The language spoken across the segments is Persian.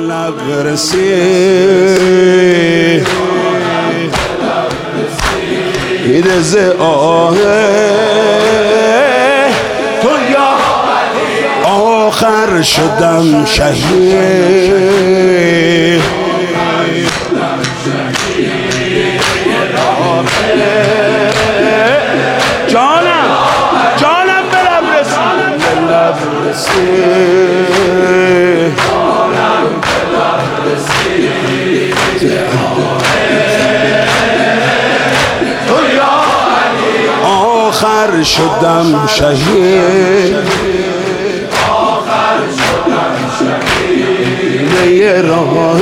لب رسید ز آه تو یا آخر شدم شهید جانم به لب رسید آخر شدم شهید یه راه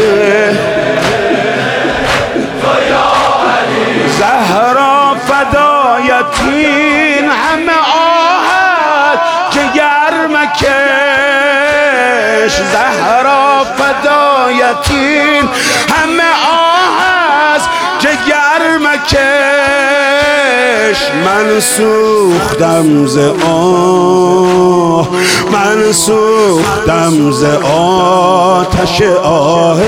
زهرا فدایتین همه آهد جگر مکش زهرا فدایتین همه آهد جگر مکش من سوختم ز آه من سوختم ز آتش آه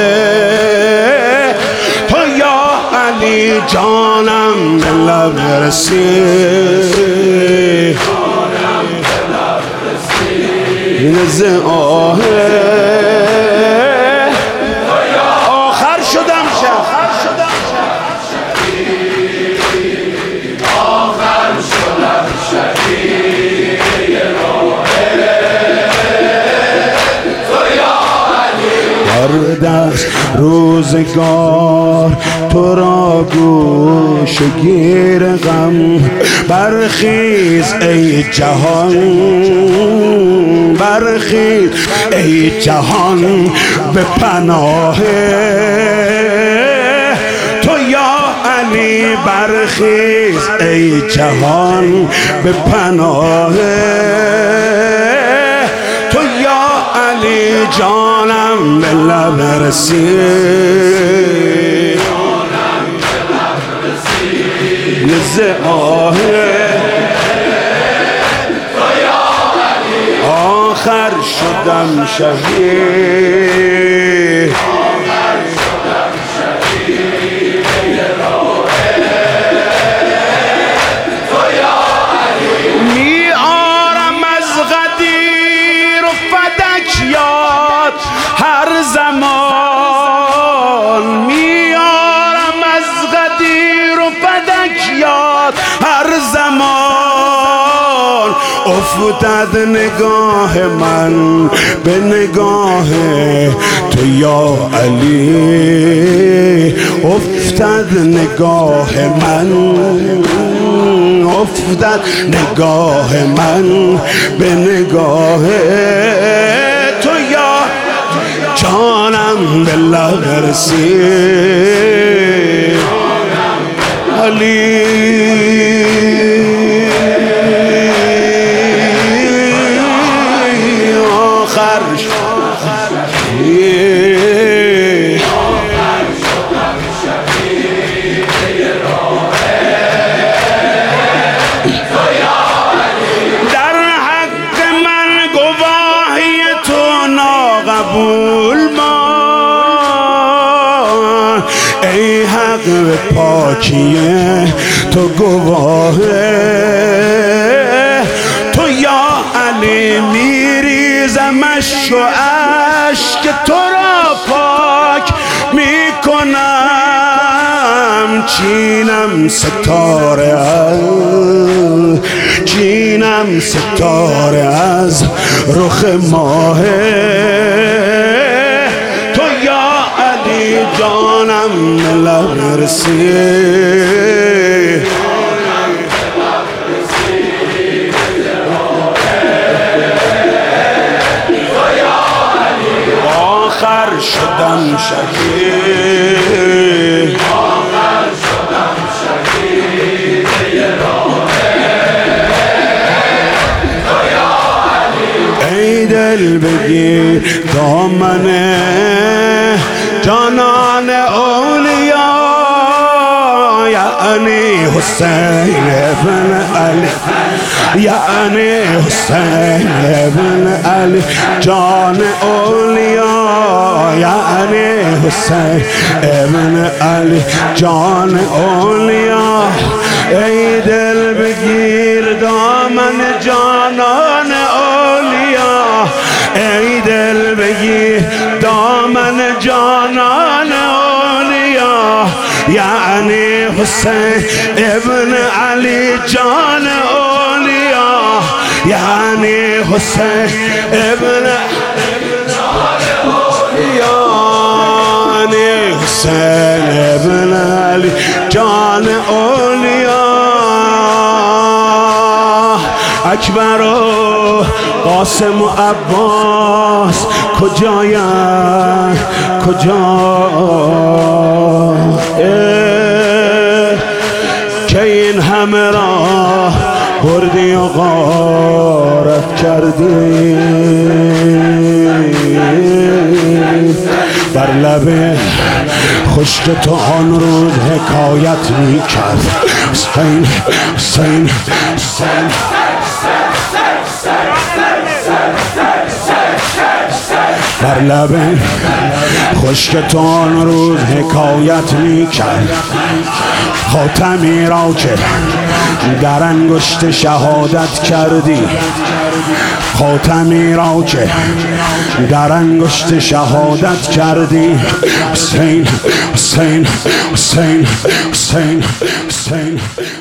تو یا علی جانم به لب رسید ز آه آخر شدم دست روزگار تو را گوش گیر غم برخیز ای جهان برخیز ای جهان به پناه تو یا علی برخیز ای جهان به پناه تو یا علی جانم به لب رسید ز آه آخر شدم شهید هر زمان میارم از غدیر و فدکیات هر زمان افتد نگاه من به نگاه تو یا علی افتد نگاه من افتد نگاه من به نگاه تو یا جانم به لب رسید علی آخر در حق من گواهی تو ناقبول ای حق پاکیه تو گواهه تو یا علی میریزم اشک و اشک تو را پاک میکنم چینم ستاره از رخ ماه تو یا علی جانم لب رسید آخر شدم شهید ای دل بگیر دامنه جانان اولیا یعنی حسین ابن علی یعنی حسین ابن علی جان اولیا یعنی حسین ابن علی جان اولیا. ای دل بگیر دامن جانان اولیا، ای دل بگیر دامن جانان اولیا. یعنی حسین ابن علی جان اولیا، یعنی حسین ابن یعنی حسین ابن علی جان اولیا. اکبر و قاسم و عباس کجاین کجا که این همه را بردی و غارت کردی. بر لب خشک تو آن روز حکایت می کرد حسین حسین حسین. بر لب خشک تو آن روز حکایت می کرد خاتمی را که در انگشت شهادت کردی، خاتمی را که در انگشت شهادت کردی. حسین حسین حسین حسین حسین.